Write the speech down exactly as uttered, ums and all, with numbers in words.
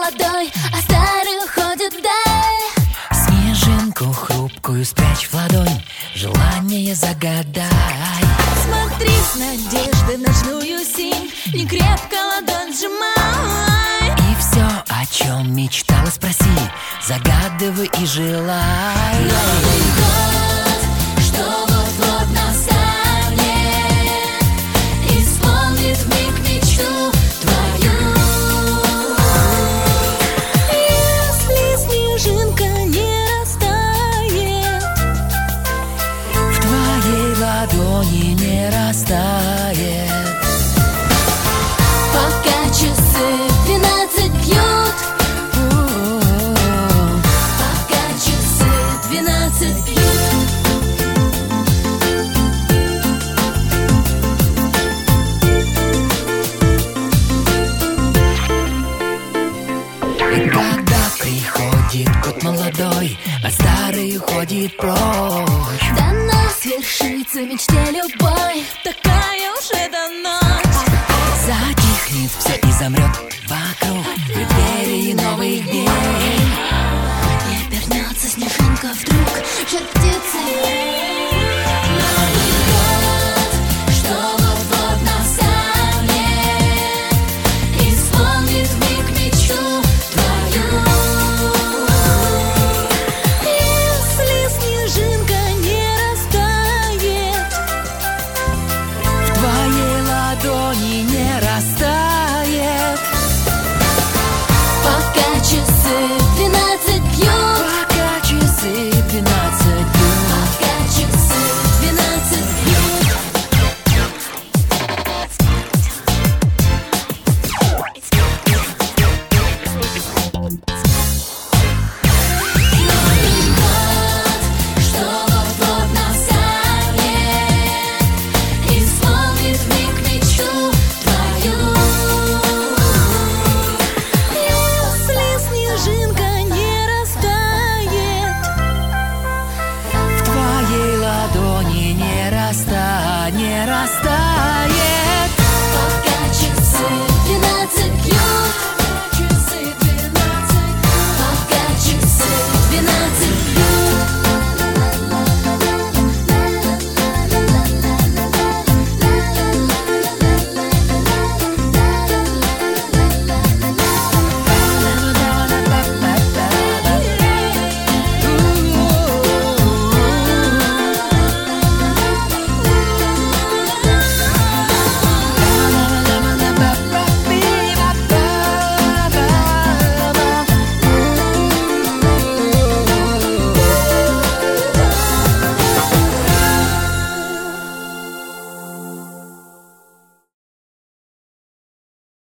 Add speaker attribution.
Speaker 1: молодой, а старый уходит вдаль.
Speaker 2: Снежинку хрупкую спрячь в ладонь, желание загадай.
Speaker 1: Смотри с надеждой в ночную синь, не крепко ладонь сжимай.
Speaker 2: И все, о чем мечтала, спроси, загадывай и желай.
Speaker 1: Новый год, что вот-вот настанет, исполнит вмиг мечту твою. Если снежинка не растает,
Speaker 2: В твоей ладони не растает.
Speaker 1: пока часы двенадцать бьют, пока часы двенадцать бьют.
Speaker 2: И когда приходит год молодой, а старый уходит прочь,
Speaker 1: Да нас свершится мечте